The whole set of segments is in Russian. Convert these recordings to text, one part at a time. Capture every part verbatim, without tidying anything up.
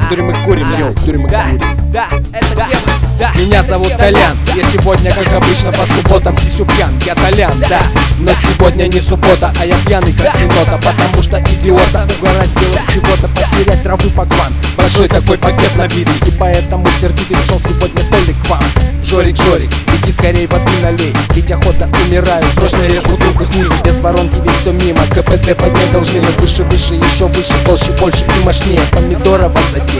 Дурим и курим, йоу, дурим и курим. Да, это тема, да. Меня зовут Толян, я сегодня, как обычно, по субботам сисю пьян. Я Толян, да, но сегодня не суббота, а я пьяный как свинота. Потому что идиота угораздило с чего-то потерять травы по гван. Большой такой пакет набитый, и поэтому сердитый пришел сегодня Толик к вам. Жорик, Жорик, иди скорей воды налей, ведь охота умираю. Срочно режь бутылку снизу, без воронки ведь все мимо. КПД поднять должны, мы выше, выше, еще выше, толще, больше и мощнее. Помидорова затея.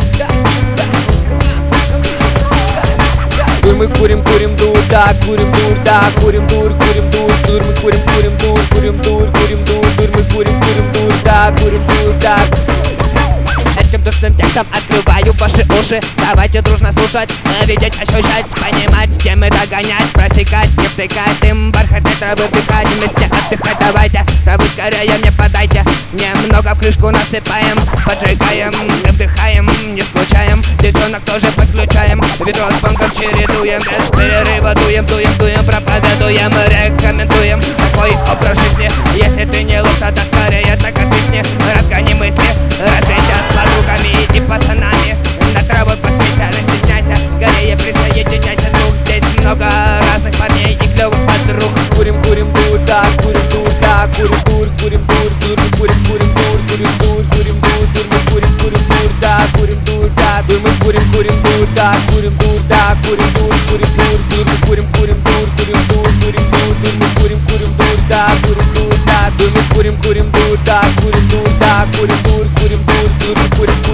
Дур мы курим, курим дур, да, курим дур, да, курим дур, курим дур, дур мы курим, курим дур, курим дур, курим дур, дур мы курим, курим дур, да, курим дур, да. Этим душным текстом открываю ваши уши. Давайте дружно слушать, видеть, ощущать, понимать, темы догонять, просекать, не втыкать им бархатной травы, вдыхать, вместе отдыхать. Давайте, травы скорее мне подайте, немного в крышку насыпаем, поджигаем, вдыхаем, не скучаем, девчонок тоже подключаем, ведро с бангом чередуем, без перерыва дуем, дуем, дуем, проповедуем, рекомендуем такой образ жизни. Если ты не лох, тогда скорее так отвисни, разгони мысли, развейся с подругами и пацанами, на траву посмейся, не стесняйся, скорее присоединяйся, друг. Здесь много разных парней и клевых подруг. Курим, курим дур, да, курим дур, да, курим дур, курим дур, дур, мы курим, курим дур, курим дур, курим дур, дур, мы курим, курим дур, да, курим дур, да, дур, мы курим, курим дур, да, курим дур, да, курим дур, курим дур, дур, мы курим, курим дур, курим дур, курим дур, дур, мы курим, курим дур, да, курим дур, да, дур, мы курим, курим дур, да, курим дур, да, курим дур, курим дур, дур, мы курим.